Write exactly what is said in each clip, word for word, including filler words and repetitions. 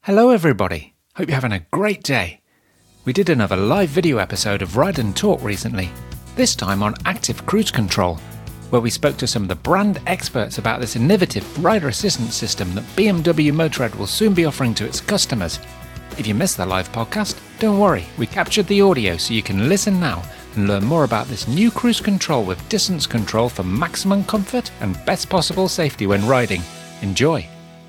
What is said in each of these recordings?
Hello everybody, hope you're having a great day. We did another live video episode of Ride and Talk recently, this time on active cruise control, where we spoke to some of the brand experts about this innovative rider assistance system that B M W Motorrad will soon be offering to its customers. If you missed the live podcast, don't worry, we captured the audio so you can listen now and learn more about this new cruise control with distance control for maximum comfort and best possible safety when riding. Enjoy!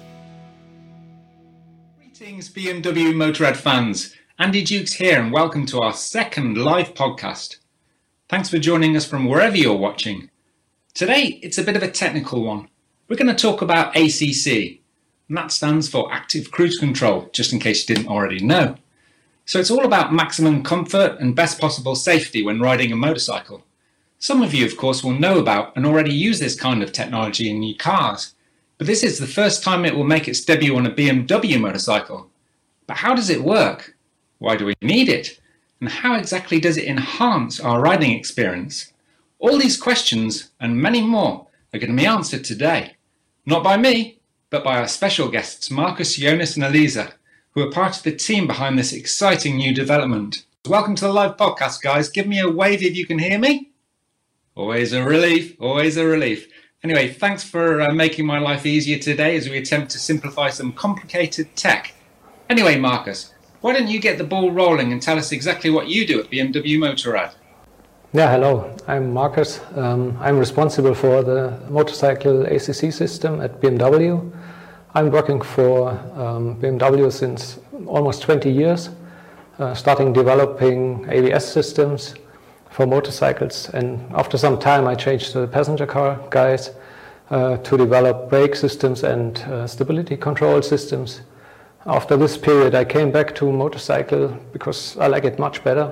Greetings B M W Motorrad fans, Andy Dukes here and welcome to our second live podcast. Thanks for joining us from wherever you're watching. Today it's a bit of a technical one. We're going to talk about A C C, and that stands for Active Cruise Control, just in case you didn't already know. So it's all about maximum comfort and best possible safety when riding a motorcycle. Some of you of course will know about and already use this kind of technology in your cars. But this is the first time it will make its debut on a B M W motorcycle. But how does it work? Why do we need it? And how exactly does it enhance our riding experience? All these questions and many more are going to be answered today. Not by me, but by our special guests Marcus, Jonas and Elisa, who are part of the team behind this exciting new development. Welcome to the live podcast, guys. Give me a wave if you can hear me. Always a relief, always a relief. Anyway, thanks for uh, making my life easier today as we attempt to simplify some complicated tech. Anyway, Marcus, why don't you get the ball rolling and tell us exactly what you do at B M W Motorrad? Yeah, hello, I'm Marcus. Um, I'm responsible for the motorcycle A C C system at B M W. I'm working for um, B M W since almost twenty years, uh, starting developing A B S systems for motorcycles, and after some time I changed to the passenger car guys uh, to develop brake systems and uh, stability control systems. After this period I came back to motorcycle because I like it much better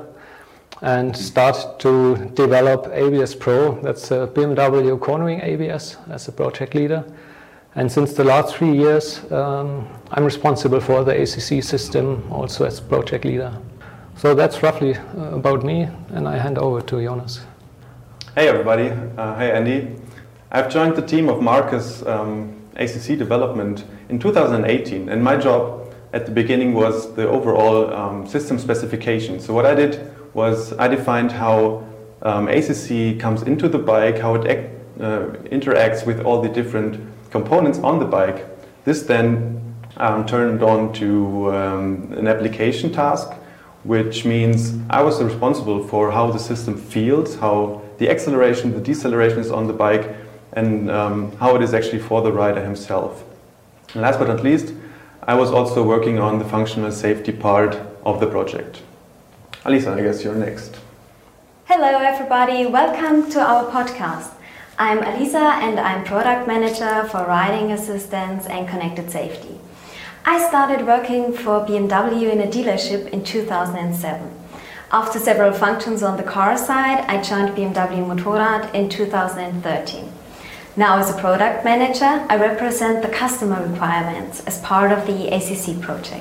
and started to develop A B S Pro, that's a B M W cornering A B S, as a project leader. And since the last three years um, I'm responsible for the A C C system also as project leader. So that's roughly uh, about me, and I hand over to Jonas. Hey everybody, uh, hey Andy. I've joined the team of Marcus um, A C C development in two thousand eighteen, and my job at the beginning was the overall um, system specification. So what I did was I defined how um, A C C comes into the bike, how it act, uh, interacts with all the different components on the bike. This then um, turned on to um, an application task, which means I was responsible for how the system feels, how the acceleration, the deceleration is on the bike, and um, how it is actually for the rider himself. And last but not least, I was also working on the functional safety part of the project. Elisa, I guess you're next. Hello everybody, welcome to our podcast. I'm Elisa and I'm product manager for riding assistance and connected safety. I started working for B M W in a dealership in two thousand seven. After several functions on the car side, I joined B M W Motorrad in two thousand thirteen. Now as a product manager, I represent the customer requirements as part of the A C C project.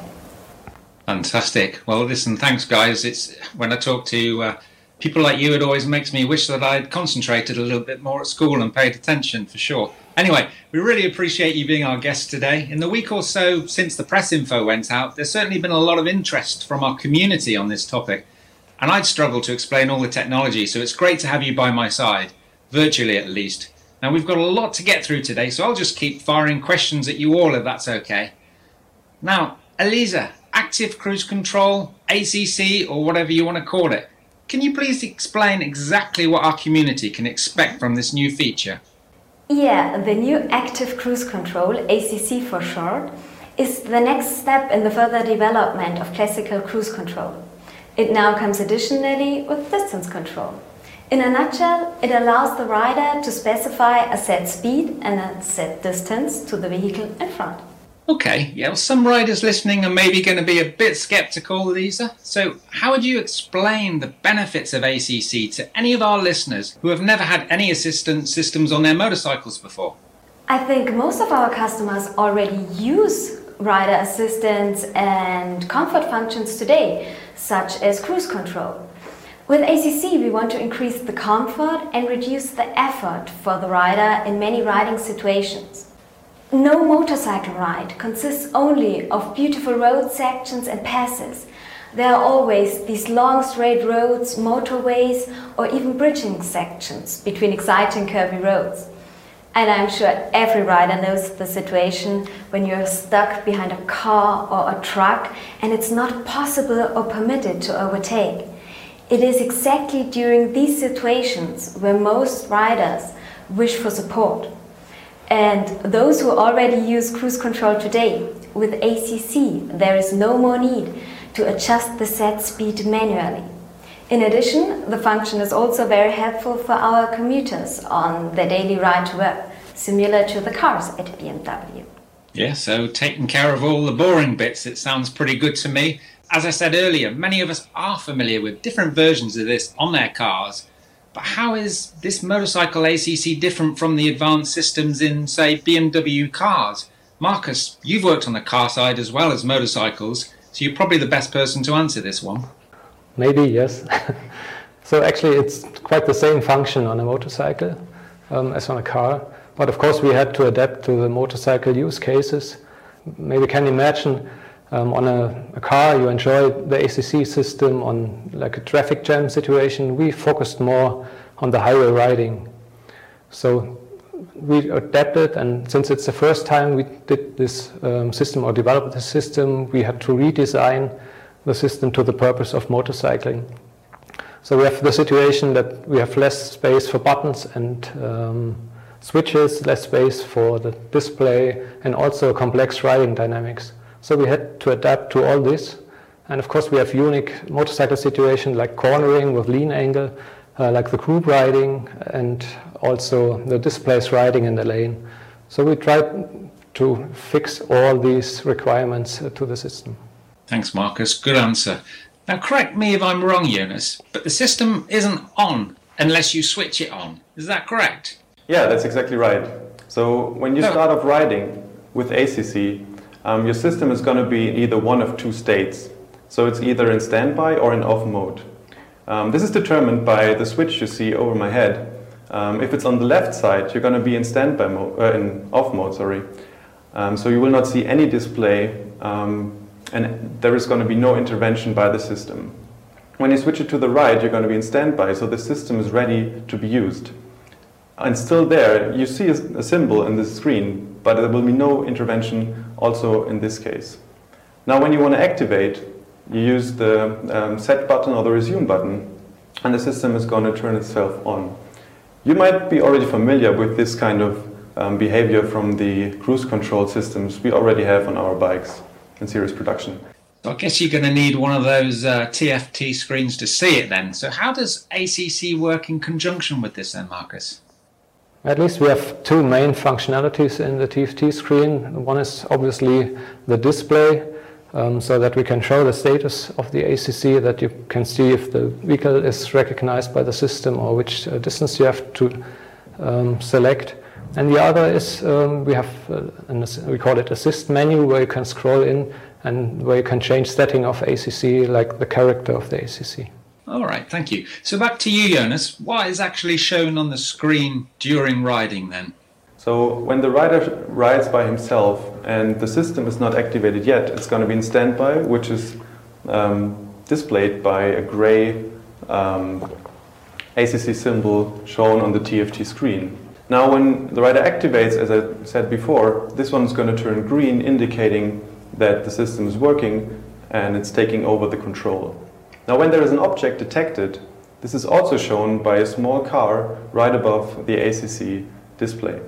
Fantastic. Well, listen, thanks guys. It's when I talk to uh, people like you, it always makes me wish that I'd concentrated a little bit more at school and paid attention for sure. Anyway, we really appreciate you being our guest today. In the week or so since the press info went out, there's certainly been a lot of interest from our community on this topic. And I'd struggle to explain all the technology, so it's great to have you by my side, virtually at least. Now, we've got a lot to get through today, so I'll just keep firing questions at you all if that's okay. Now, Elisa, Active Cruise Control, A C C, or whatever you want to call it, can you please explain exactly what our community can expect from this new feature? Yeah, the new Active Cruise Control, A C C for short, is the next step in the further development of classical cruise control. It now comes additionally with distance control. In a nutshell, it allows the rider to specify a set speed and a set distance to the vehicle in front. Okay, yeah, well, some riders listening are maybe going to be a bit sceptical, Lisa. So how would you explain the benefits of A C C to any of our listeners who have never had any assistance systems on their motorcycles before? I think most of our customers already use rider assistance and comfort functions today, such as cruise control. With A C C, we want to increase the comfort and reduce the effort for the rider in many riding situations. No motorcycle ride consists only of beautiful road sections and passes. There are always these long straight roads, motorways, or even bridging sections between exciting curvy roads. And I'm sure every rider knows the situation when you're stuck behind a car or a truck and it's not possible or permitted to overtake. It is exactly during these situations where most riders wish for support. And those who already use cruise control today, with A C C, there is no more need to adjust the set speed manually. In addition, the function is also very helpful for our commuters on their daily ride to work, similar to the cars at B M W. Yeah, so taking care of all the boring bits, it sounds pretty good to me. As I said earlier, many of us are familiar with different versions of this on their cars, but how is this motorcycle A C C different from the advanced systems in, say, B M W cars? Marcus, you've worked on the car side as well as motorcycles, so you're probably the best person to answer this one. Maybe, yes. So actually it's quite the same function on a motorcycle um, as on a car. But of course we had to adapt to the motorcycle use cases. Maybe you can imagine um, on a, a car you enjoy the A C C system on like a traffic jam situation. We focused more on the highway riding. So we adapted, and since it's the first time we did this um, system or developed the system, we had to redesign the system to the purpose of motorcycling. So we have the situation that we have less space for buttons and um, switches, less space for the display, and also complex riding dynamics. So we had to adapt to all this. And of course we have unique motorcycle situations like cornering with lean angle, uh, like the group riding, and also the displays riding in the lane. So we tried to fix all these requirements uh, to the system. Thanks, Marcus. Good answer. Now, correct me if I'm wrong, Jonas, but the system isn't on unless you switch it on. Is that correct? Yeah, that's exactly right. So when you No. start off riding with A C C, um, your system is going to be in either one of two states. So it's either in standby or in off mode. Um, this is determined by the switch you see over my head. Um, if it's on the left side, you're going to be in standby mode, uh, in off mode, sorry. Um, so you will not see any display, um, and there is going to be no intervention by the system. When you switch it to the right, you're going to be in standby, so the system is ready to be used. And still there, you see a, a symbol in the screen, but there will be no intervention also in this case. Now when you want to activate, you use the um, set button or the resume button, and the system is going to turn itself on. You might be already familiar with this kind of um, behavior from the cruise control systems we already have on our bikes in series production. So I guess you're going to need one of those uh, T F T screens to see it then. So how does A C C work in conjunction with this then, Marcus? At least we have two main functionalities in the T F T screen. One is obviously the display, um, so that we can show the status of the A C C, that you can see if the vehicle is recognized by the system or which uh, distance you have to um, select. And the other is um, we have uh, an, we call it assist menu, where you can scroll in and where you can change setting of A C C, like the character of the A C C. All right, thank you. So back to you, Jonas. What is actually shown on the screen during riding then? So when the rider rides by himself and the system is not activated yet, it's going to be in standby, which is um, displayed by a gray um, A C C symbol shown on the T F T screen. Now when the rider activates, as I said before, this one is going to turn green, indicating that the system is working and it's taking over the control. Now when there is an object detected, this is also shown by a small car right above the A C C display.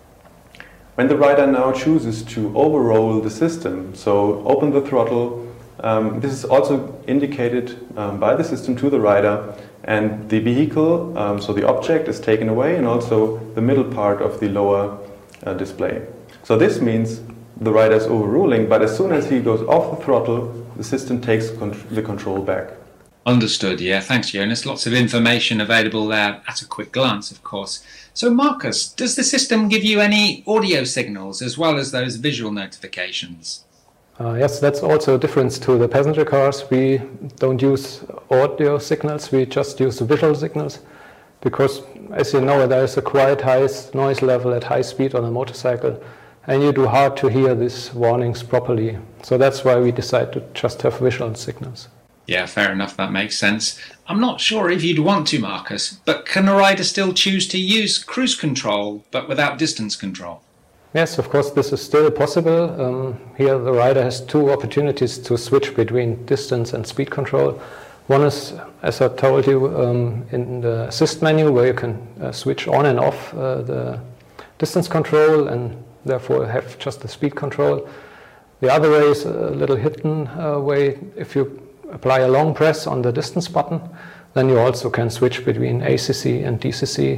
When the rider now chooses to overroll the system, so open the throttle, um, this is also indicated um, by the system to the rider, and the vehicle, um, so the object, is taken away, and also the middle part of the lower uh, display. So this means the rider is overruling, but as soon as he goes off the throttle, the system takes con- the control back. Understood, yeah. Thanks, Jonas. Lots of information available there at a quick glance, of course. So, Marcus, does the system give you any audio signals as well as those visual notifications? Uh, yes, that's also a difference to the passenger cars. We don't use audio signals, we just use the visual signals, because, as you know, there is a quite high noise level at high speed on a motorcycle, and you do hard to hear these warnings properly. So that's why we decide to just have visual signals. Yeah, fair enough. That makes sense. I'm not sure if you'd want to, Marcus, but can a rider still choose to use cruise control, but without distance control? Yes, of course, this is still possible. Um, here the rider has two opportunities to switch between distance and speed control. One is, as I told you, um, in the assist menu, where you can uh, switch on and off uh, the distance control and therefore have just the speed control. The other way is a little hidden uh, way. If you apply a long press on the distance button, then you also can switch between A C C and D C C.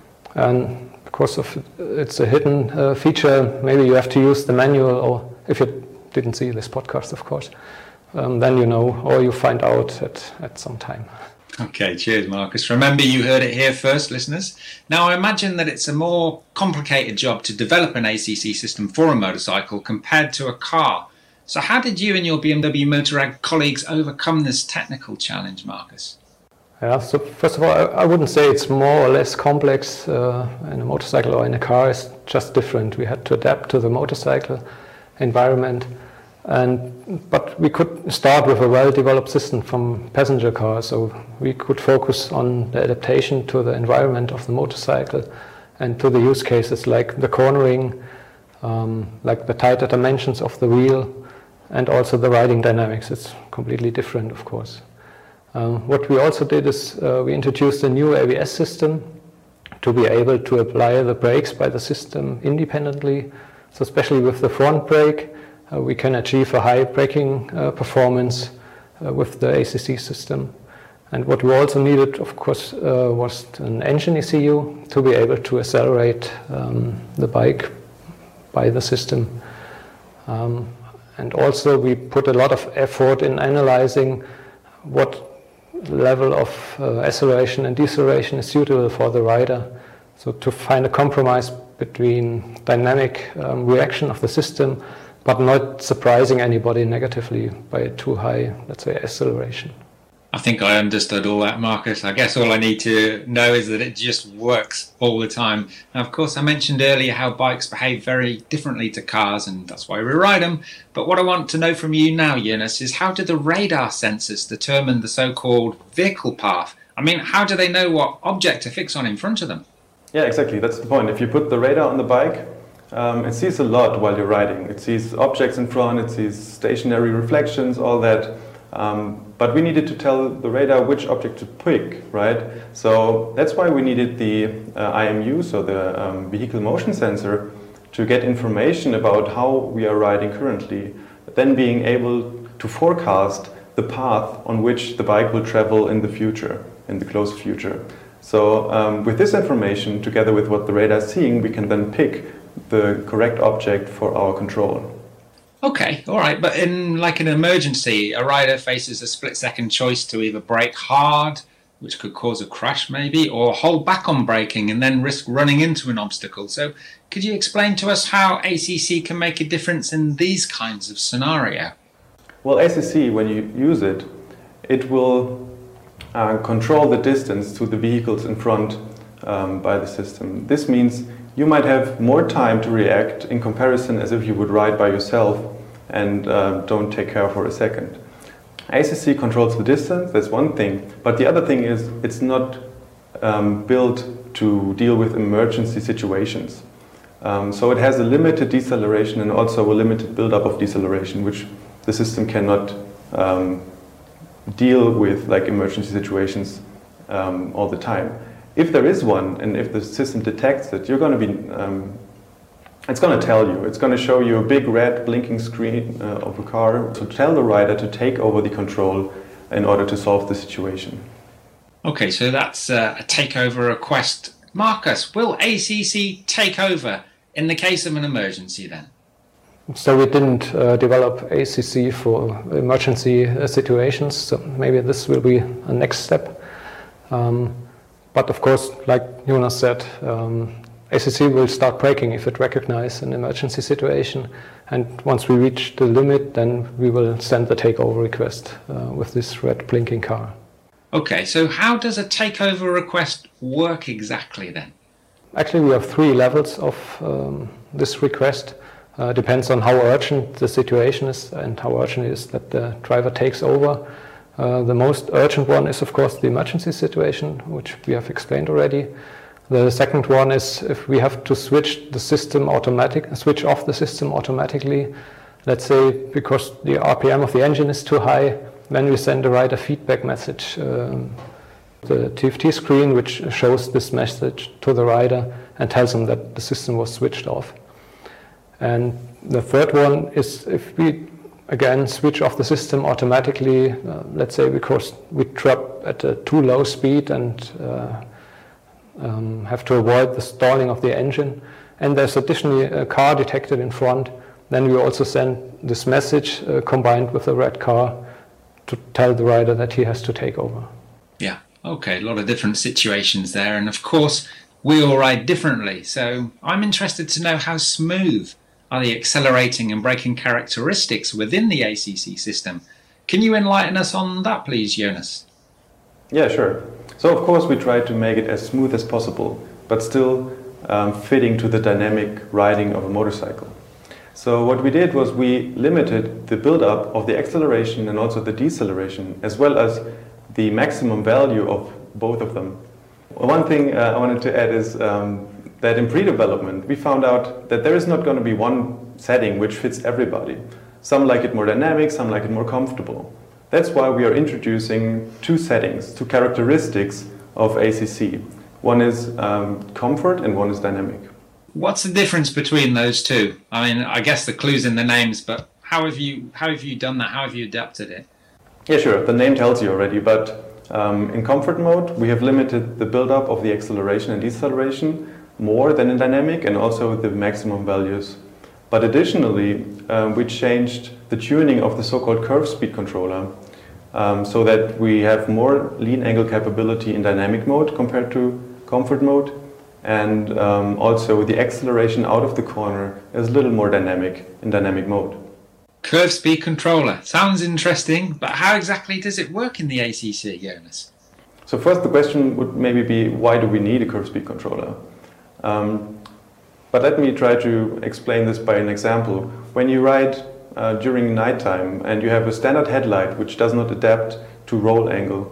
And because of it's a hidden uh, feature, maybe you have to use the manual, or if you didn't see this podcast, of course, um, then you know, or you find out at, at some time. Okay, cheers, Marcus. Remember, you heard it here first, listeners. Now, I imagine that it's a more complicated job to develop an A C C system for a motorcycle compared to a car. So how did you and your B M W Motorrad colleagues overcome this technical challenge, Marcus? Yeah, so first of all, I, I wouldn't say it's more or less complex uh, in a motorcycle or in a car. It's just different. We had to adapt to the motorcycle environment. And, but we could start with a well-developed system from passenger cars, so we could focus on the adaptation to the environment of the motorcycle and to the use cases like the cornering, um, like the tighter dimensions of the wheel, and also the riding dynamics. It's completely different, of course. Um, what we also did is uh, we introduced a new A B S system to be able to apply the brakes by the system independently. So especially with the front brake, uh, we can achieve a high braking uh, performance uh, with the A C C system. And what we also needed, of course, uh, was an engine E C U to be able to accelerate um, the bike by the system. Um, and also we put a lot of effort in analyzing what level of uh, acceleration and deceleration is suitable for the rider. So to find a compromise between dynamic um, reaction of the system, but not surprising anybody negatively by too high, let's say, acceleration. I think I understood all that, Marcus. I guess all I need to know is that it just works all the time. Now, of course, I mentioned earlier how bikes behave very differently to cars, and that's why we ride them. But what I want to know from you now, Jonas, is how do the radar sensors determine the so-called vehicle path? I mean, how do they know what object to fix on in front of them? Yeah, exactly. That's the point. If you put the radar on the bike, um, it sees a lot while you're riding. It sees objects in front, it sees stationary reflections, all that. Um, but we needed to tell the radar which object to pick, right? So that's why we needed the uh, I M U, so the um, vehicle motion sensor, to get information about how we are riding currently, then being able to forecast the path on which the bike will travel in the future, in the close future. So um, with this information, together with what the radar is seeing, we can then pick the correct object for our control. Okay, all right, but in like an emergency, a rider faces a split-second choice to either brake hard, which could cause a crash maybe, or hold back on braking and then risk running into an obstacle. So could you explain to us how A C C can make a difference in these kinds of scenario? Well, A C C, when you use it, it will uh, control the distance to the vehicles in front um, by the system. This means you might have more time to react in comparison as if you would ride by yourself and uh, don't take care for a second. A C C controls the distance, that's one thing, but the other thing is it's not um, built to deal with emergency situations. Um, so it has a limited deceleration and also a limited buildup of deceleration, which the system cannot um, deal with like emergency situations um, all the time. If there is one, and if the system detects it, you're going to be, um, it's going to tell you. It's going to show you a big red blinking screen uh, of a car to tell the rider to take over the control in order to solve the situation. Okay, so that's uh, a takeover request. Marcus, will A C C take over in the case of an emergency then? So we didn't uh, develop A C C for emergency uh, situations, so maybe this will be a next step. Um, But of course, like Jonas said, um, A C C will start braking if it recognizes an emergency situation. And once we reach the limit, then we will send the takeover request uh, with this red blinking car. Okay, so how does a takeover request work exactly then? Actually, we have three levels of um, this request. Uh, depends on how urgent the situation is and how urgent it is that the driver takes over. Uh, the most urgent one is, of course, the emergency situation, which we have explained already. The second one is if we have to switch the system automatic, switch off the system automatically. Let's say because the R P M of the engine is too high, then we send a rider feedback message, um, the T F T screen, which shows this message to the rider and tells them that the system was switched off. And the third one is if we again switch off the system automatically, uh, let's say because we drop at a too low speed and uh, um, have to avoid the stalling of the engine, and there's additionally a car detected in front, then we also send this message uh, combined with a red car to tell the rider that he has to take over. Yeah, okay, a lot of different situations there, and of course we all ride differently, so I'm interested to know how smooth are the accelerating and braking characteristics within the A C C system. Can you enlighten us on that, please, Jonas? Yeah, sure. So, of course, we try to make it as smooth as possible, but still um, fitting to the dynamic riding of a motorcycle. So what we did was we limited the build-up of the acceleration and also the deceleration, as well as the maximum value of both of them. One thing uh, I wanted to add is um, that in pre-development we found out that there is not going to be one setting which fits everybody. Some like it more dynamic, some like it more comfortable. That's why we are introducing two settings, two characteristics of A C C. One is um, comfort and one is dynamic. What's the difference between those two? I mean, I guess the clue's in the names, but how have you how have you done that? How have you adapted it? Yeah, sure. The name tells you already, but um, in comfort mode we have limited the build-up of the acceleration and deceleration more than in dynamic, and also the maximum values. But additionally, um, we changed the tuning of the so-called curve speed controller um, so that we have more lean angle capability in dynamic mode compared to comfort mode, and um, also the acceleration out of the corner is a little more dynamic in dynamic mode. Curve speed controller. Sounds interesting, but how exactly does it work in the A C C, Jonas? So first the question would maybe be, why do we need a curve speed controller? Um, but let me try to explain this by an example. When you ride uh, during nighttime and you have a standard headlight which does not adapt to roll angle,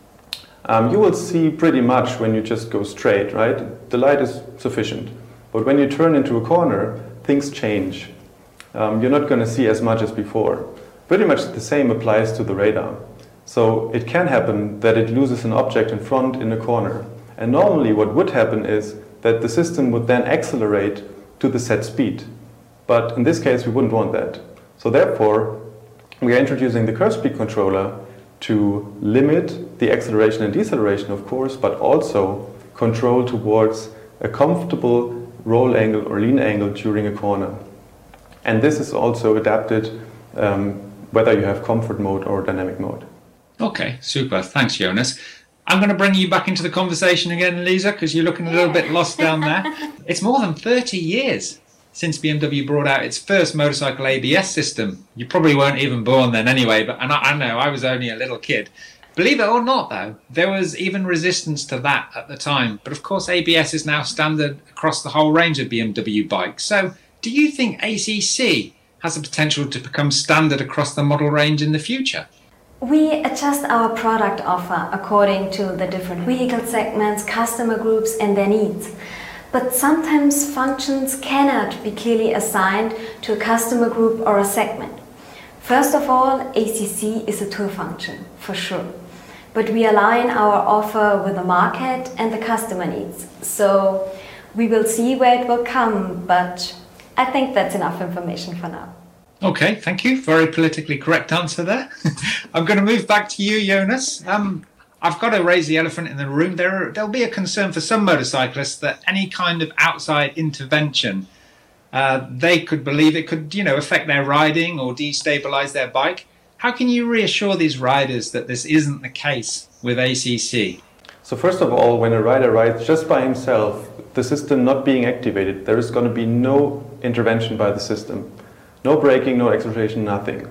um, you will see pretty much when you just go straight, right? The light is sufficient. But when you turn into a corner, things change. Um, you're not going to see as much as before. Pretty much the same applies to the radar. So it can happen that it loses an object in front in a corner. And normally what would happen is that the system would then accelerate to the set speed. But in this case, we wouldn't want that. So therefore, we are introducing the curve speed controller to limit the acceleration and deceleration, of course, but also control towards a comfortable roll angle or lean angle during a corner. And this is also adapted um, whether you have comfort mode or dynamic mode. Okay, super. Thanks, Jonas. I'm going to bring you back into the conversation again, Lisa, because you're looking a little bit lost down there. It's more than thirty years since B M W brought out its first motorcycle A B S system. You probably weren't even born then anyway, but and I, I know I was only a little kid. Believe it or not, though, there was even resistance to that at the time. But of course, A B S is now standard across the whole range of B M W bikes. So do you think A C C has the potential to become standard across the model range in the future? We adjust our product offer according to the different vehicle segments, customer groups and their needs. But sometimes functions cannot be clearly assigned to a customer group or a segment. First of all, A C C is a tour function, for sure. But we align our offer with the market and the customer needs. So we will see where it will come, but I think that's enough information for now. Okay, thank you. Very politically correct answer there. I'm going to move back to you, Jonas. Um, I've got to raise the elephant in the room. There, there'll be a concern for some motorcyclists that any kind of outside intervention, uh, they could believe it could, you know, affect their riding or destabilize their bike. How can you reassure these riders that this isn't the case with A C C? So first of all, when a rider rides just by himself, the system not being activated, there is going to be no intervention by the system. No braking, no acceleration, nothing.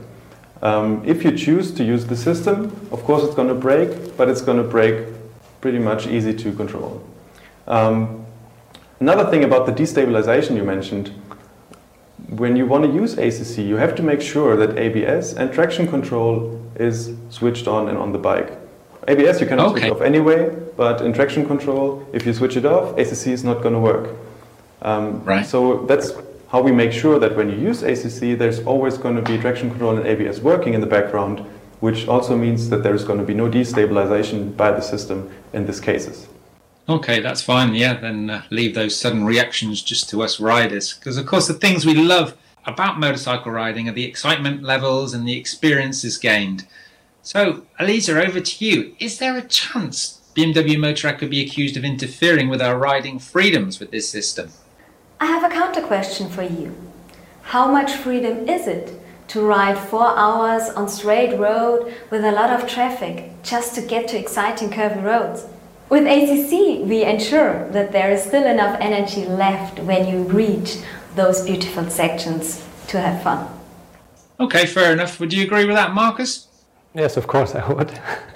Um, if you choose to use the system, of course it's going to brake, but it's going to brake pretty much easy to control. Um, another thing about the destabilization you mentioned, when you want to use A C C, you have to make sure that A B S and traction control is switched on and on the bike. A B S you cannot okay. switch off anyway, but in traction control, if you switch it off, A C C is not going to work. Um, right. So that's how we make sure that when you use A C C, there's always going to be traction control and A B S working in the background, which also means that there's going to be no destabilization by the system in these cases. Okay, that's fine. Yeah, then uh, leave those sudden reactions just to us riders. Because, of course, the things we love about motorcycle riding are the excitement levels and the experiences gained. So, Elisa, over to you. Is there a chance B M W Motorrad could be accused of interfering with our riding freedoms with this system? I have a counter question for you. How much freedom is it to ride four hours on straight road with a lot of traffic just to get to exciting curvy roads? With A C C, we ensure that there is still enough energy left when you reach those beautiful sections to have fun. Okay, fair enough. Would you agree with that, Marcus? Yes, of course I would.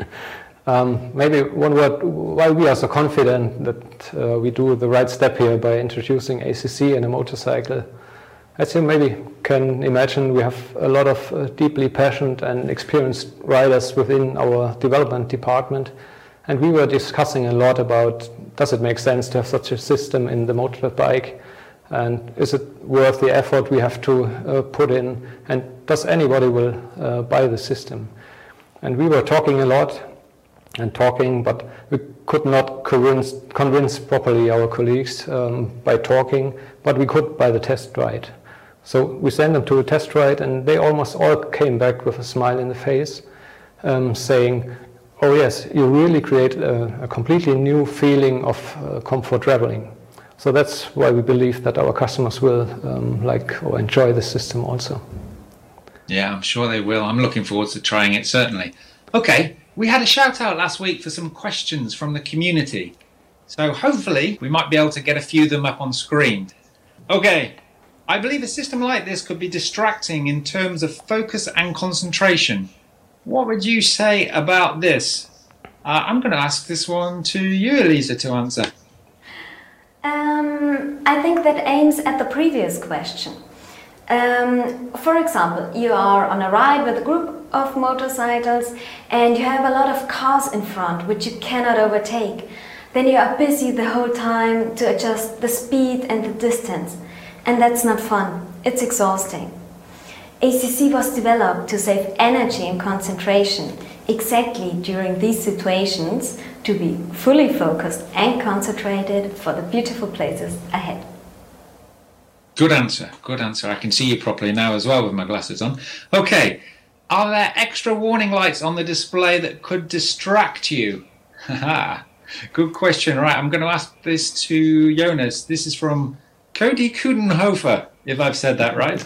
um, maybe one word, why we are so confident that uh, we do the right step here by introducing A C C in a motorcycle. As you maybe can imagine, we have a lot of uh, deeply passionate and experienced riders within our development department. And we were discussing a lot about, does it make sense to have such a system in the motorbike? And is it worth the effort we have to uh, put in? And does anybody will uh, buy the system? And we were talking a lot and talking, but we could not convince, convince properly our colleagues um, by talking, but we could by the test ride. So we sent them to a test ride, and they almost all came back with a smile in the face, um, saying, oh yes, you really create a, a completely new feeling of uh, comfort traveling. So that's why we believe that our customers will um, like or enjoy the system also. Yeah, I'm sure they will. I'm looking forward to trying it, certainly. Okay, we had a shout out last week for some questions from the community. So hopefully we might be able to get a few of them up on screen. Okay, I believe a system like this could be distracting in terms of focus and concentration. What would you say about this? Uh, I'm going to ask this one to you, Elisa, to answer. Um, I think that aims at the previous question. Um, for example, you are on a ride with a group of motorcycles and you have a lot of cars in front which you cannot overtake. Then you are busy the whole time to adjust the speed and the distance. And that's not fun. It's exhausting. A C C was developed to save energy and concentration exactly during these situations, to be fully focused and concentrated for the beautiful places ahead. Good answer, good answer. I can see you properly now as well with my glasses on. Okay, are there extra warning lights on the display that could distract you? Haha, good question. Right, I'm going to ask this to Jonas. This is from Cody Kudenhofer, if I've said that right.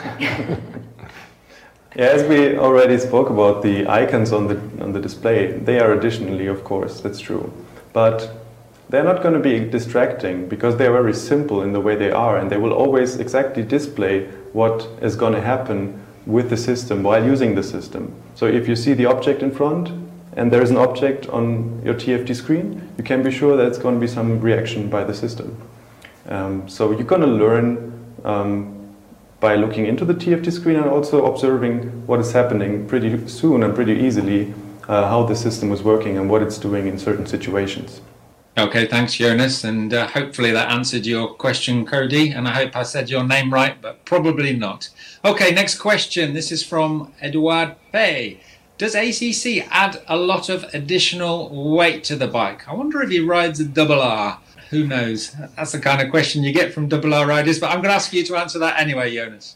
Yeah, as we already spoke about the icons on the on the display, they are additionally, of course, that's true. But they're not going to be distracting because they're very simple in the way they are, and they will always exactly display what is going to happen with the system while using the system. So if you see the object in front and there is an object on your T F T screen, you can be sure that it's going to be some reaction by the system. Um, so you're going to learn um, by looking into the T F T screen and also observing what is happening pretty soon and pretty easily, uh, how the system is working and what it's doing in certain situations. Okay, thanks Jonas, and uh, hopefully that answered your question, Cody, and I hope I said your name right, but probably not. Okay, next question. This is from Eduard Pay. Does A C C add a lot of additional weight to the bike? I wonder if he rides a double R. Who knows? That's the kind of question you get from double R riders, but I'm going to ask you to answer that anyway, Jonas.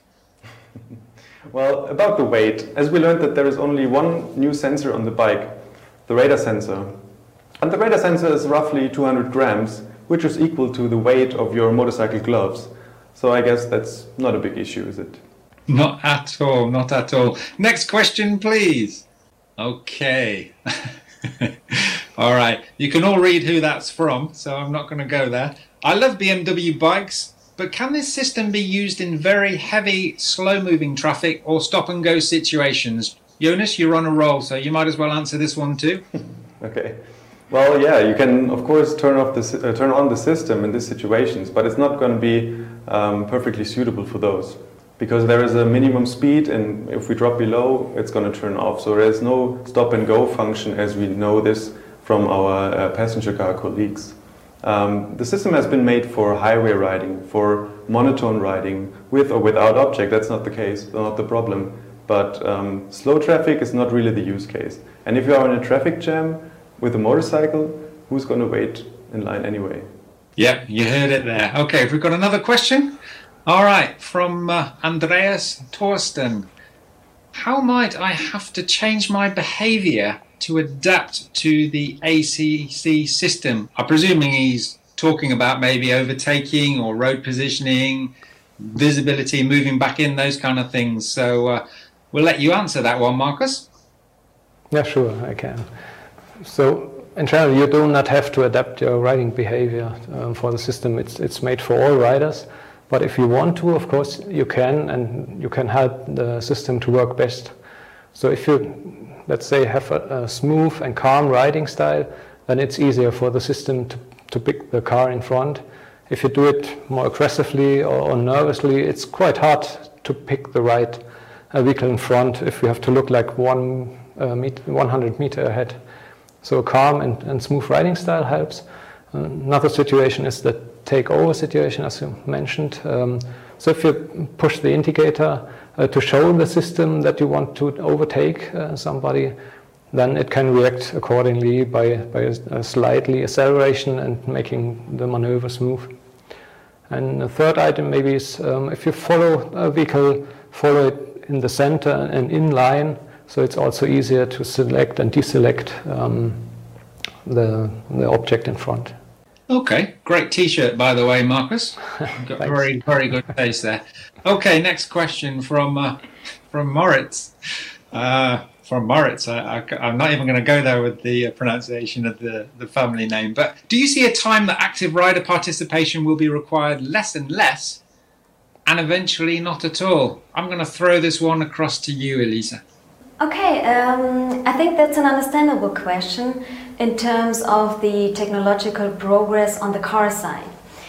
Well, about the weight, as we learned that there is only one new sensor on the bike, the radar sensor. And the radar sensor is roughly two hundred grams, which is equal to the weight of your motorcycle gloves. So I guess that's not a big issue, is it? Not at all, not at all. Next question, please. Okay. All right. You can all read who that's from, so I'm not going to go there. I love B M W bikes, but can this system be used in very heavy, slow-moving traffic or stop-and-go situations? Jonas, you're on a roll, so you might as well answer this one too. Okay. Well, yeah, you can, of course, turn off the, uh, turn on the system in these situations, but it's not going to be um, perfectly suitable for those. because there is a minimum speed, and if we drop below, it's going to turn off. So there's no stop and go function as we know this from our uh, passenger car colleagues. Um, the system has been made for highway riding, for monotone riding, with or without object. That's not the case, not the problem. But um, slow traffic is not really the use case. And if you are in a traffic jam with a motorcycle, who's going to wait in line anyway? Yeah, you heard it there. Okay, we've got another question. All right, from uh, Andreas Torsten. How might I have to change my behavior to adapt to the A C C system? I'm presuming he's talking about maybe overtaking or road positioning, visibility, moving back in, those kind of things. So uh, we'll let you answer that one, Marcus. Yeah, sure, I can. So in general, you do not have to adapt your riding behavior um, for the system. It's, it's made for all riders. But if you want to, of course, you can, and you can help the system to work best. So if you, let's say, have a, a smooth and calm riding style, then it's easier for the system to, to pick the car in front. If you do it more aggressively or, or nervously, it's quite hard to pick the right uh, vehicle in front if you have to look like one, uh, meet, one hundred meter ahead. So a calm and, and smooth riding style helps. Uh, another situation is the takeover situation, as you mentioned. Um, so if you push the indicator uh, to show the system that you want to overtake uh, somebody, then it can react accordingly by, by a, a slightly acceleration and making the maneuver smooth. And the third item maybe is um, if you follow a vehicle, follow it in the center and in line, so it's also easier to select and deselect um, the, the object in front. Okay, great T-shirt, by the way, Marcus. Got very, very good taste there. Okay, next question from uh, from Moritz. Uh, from Moritz, I, I, I'm not even going to go there with the uh, pronunciation of the, the family name. But do you see a time that active rider participation will be required less and less, and eventually not at all? I'm going to throw this one across to you, Elisa. Okay, um, I think that's an understandable question in terms of the technological progress on the car side.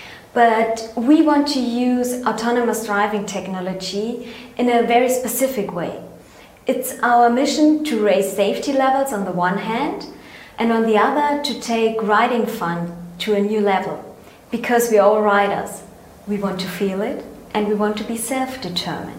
But we want to use autonomous driving technology in a very specific way. It's our mission to raise safety levels on the one hand, and on the other to take riding fun to a new level. Because we're all riders, we want to feel it and we want to be self-determined.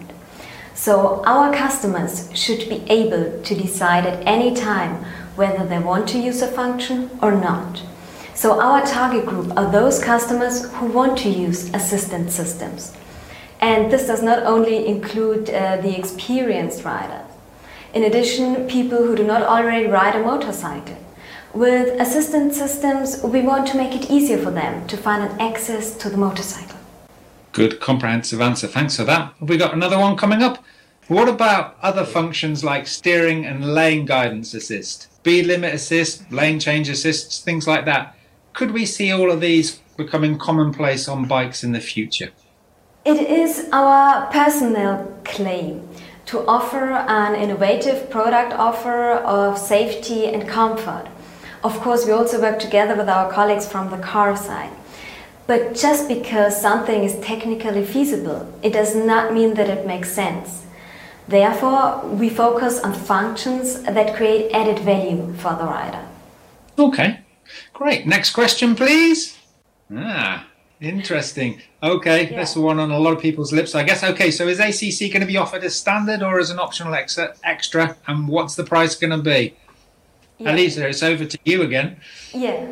So our customers should be able to decide at any time whether they want to use a function or not. So our target group are those customers who want to use assistance systems. And this does not only include uh, the experienced riders. In addition, people who do not already ride a motorcycle. With assistance systems, we want to make it easier for them to find an access to the motorcycle. Good comprehensive answer. Thanks for that. Have we got another one coming up? What about other functions like steering and lane guidance assist, speed limit assist, lane change assists, things like that? Could we see all of these becoming commonplace on bikes in the future? It is our personal claim to offer an innovative product offer of safety and comfort. Of course, we also work together with our colleagues from the car side. But just because something is technically feasible, it does not mean that it makes sense. Therefore, we focus on functions that create added value for the rider. Okay, great. Next question, please. Ah, interesting. Okay, yeah. That's the one on a lot of people's lips, I guess. Okay, so is A C C going to be offered as standard or as an optional ex extra? And what's the price going to be? Yeah. Elisa, it's over to you again. Yeah.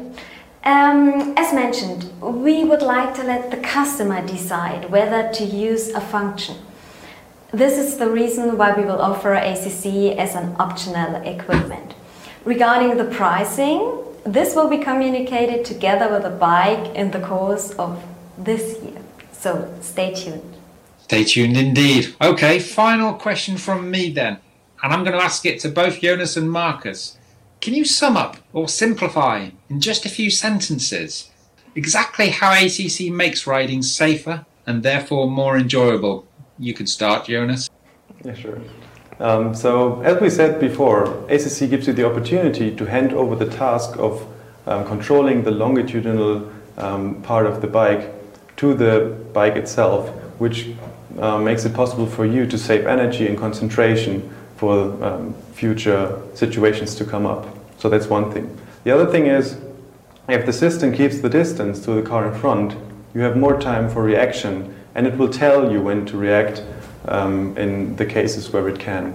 Um, as mentioned, we would like to let the customer decide whether to use a function. This is the reason why we will offer A C C as an optional equipment. Regarding the pricing, this will be communicated together with the bike in the course of this year. So stay tuned. Stay tuned indeed. Okay, final question from me then. And I'm going to ask it to both Jonas and Marcus. Can you sum up or simplify in just a few sentences exactly how A C C makes riding safer and therefore more enjoyable? You can start, Jonas. Yeah, sure. Um, so, as we said before, A C C gives you the opportunity to hand over the task of um, controlling the longitudinal um, part of the bike to the bike itself, which uh, makes it possible for you to save energy and concentration for um, future situations to come up. So that's one thing. The other thing is, if the system keeps the distance to the car in front, you have more time for reaction, and it will tell you when to react um, in the cases where it can.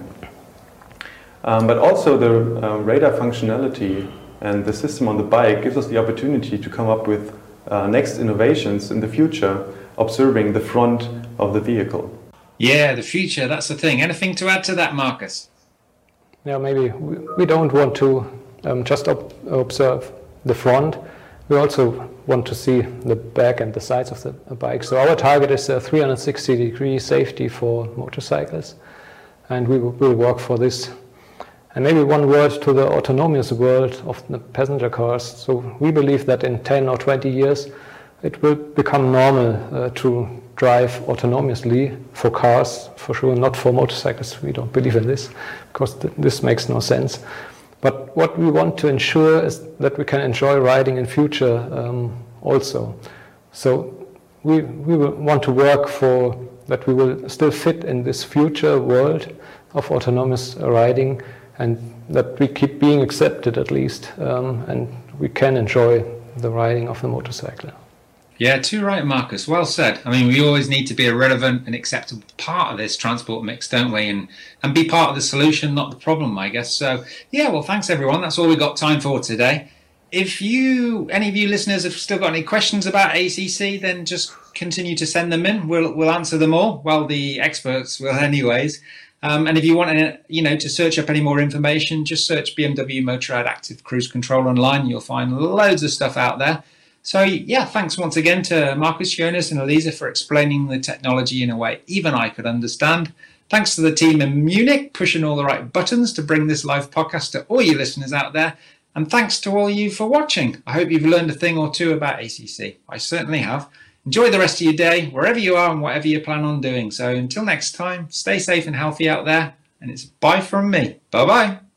Um, but also the uh, radar functionality and the system on the bike gives us the opportunity to come up with uh, next innovations in the future, observing the front of the vehicle. Yeah, the future, that's the thing. Anything to add to that, Marcus? Yeah, maybe we, we don't want to um, just ob observe the front. We also want to see the back and the sides of the bike. So our target is a three hundred sixty degree safety for motorcycles, and we will work for this. And maybe one word to the autonomous world of the passenger cars. So we believe that in ten or twenty years it will become normal uh, to drive autonomously for cars, for sure, not for motorcycles. We don't believe in this, because th this makes no sense. But what we want to ensure is that we can enjoy riding in future um, also. So we, we will want to work for that we will still fit in this future world of autonomous riding, and that we keep being accepted at least, um, and we can enjoy the riding of the motorcycle. Yeah, too right, Marcus. Well said. I mean, we always need to be a relevant and acceptable part of this transport mix, don't we? And and be part of the solution, not the problem, I guess. So, yeah, well, thanks, everyone. That's all we've got time for today. If you, any of you listeners have still got any questions about A C C, then just continue to send them in. We'll, we'll answer them all. Well, the experts will anyways. Um, and if you want to, you know, to search up any more information, just search B M W Motorrad Active Cruise Control online. You'll find loads of stuff out there. So, yeah, thanks once again to Marcus, Jonas and Elisa for explaining the technology in a way even I could understand. Thanks to the team in Munich, pushing all the right buttons to bring this live podcast to all you listeners out there. And thanks to all you for watching. I hope you've learned a thing or two about A C C. I certainly have. Enjoy the rest of your day, wherever you are and whatever you plan on doing. So until next time, stay safe and healthy out there. And it's bye from me. Bye-bye.